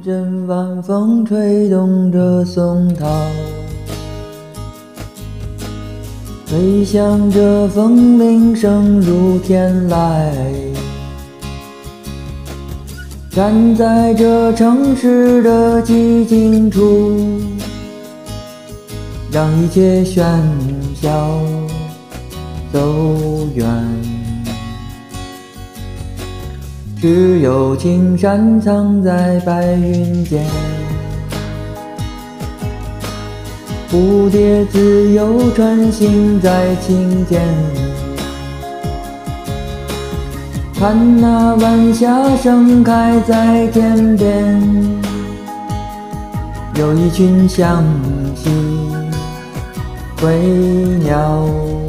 阵晚风吹动着松涛，回响着风铃声如天籁。站在这城市的寂静处，让一切喧嚣走远。只有青山藏在白云间，蝴蝶自由穿行在青间。看那晚霞盛开在天边，有一群向西归鸟。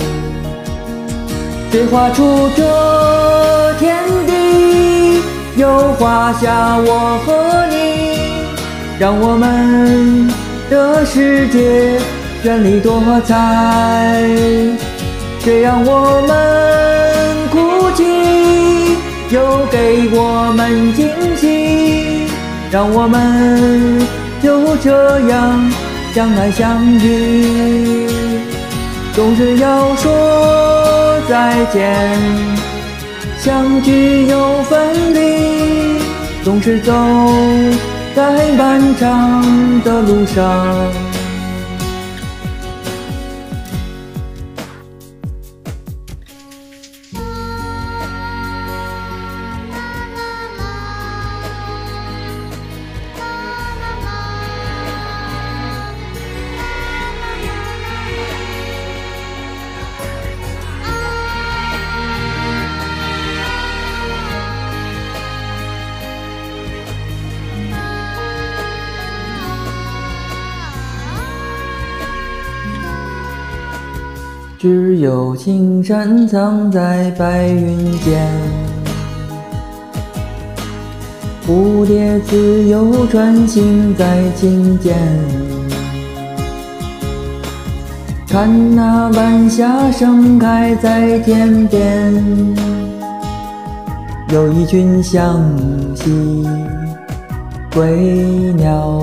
谁画出这天地，又画下我和你，让我们的世界绚丽多彩。谁让我们哭泣，又给我们惊喜，让我们就这样相爱相遇。总是要说再见，相聚又分离，总是走在漫长的路上。只有青山藏在白云间，蝴蝶自由穿行在青间。看那晚霞盛开在天边，有一群向西归鸟。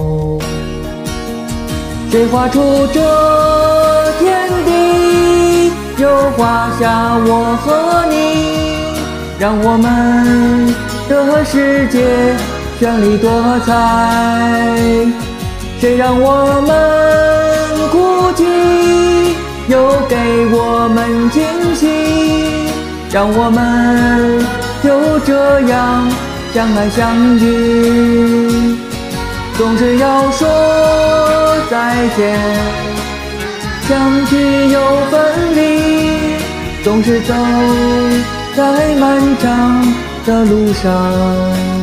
谁画出这天地，又画下我和你，让我们的世界绚丽多彩。谁让我们哭泣，又给我们惊喜，让我们就这样相爱相遇。总是要说再见，相聚又分离，总是走在漫长的路上。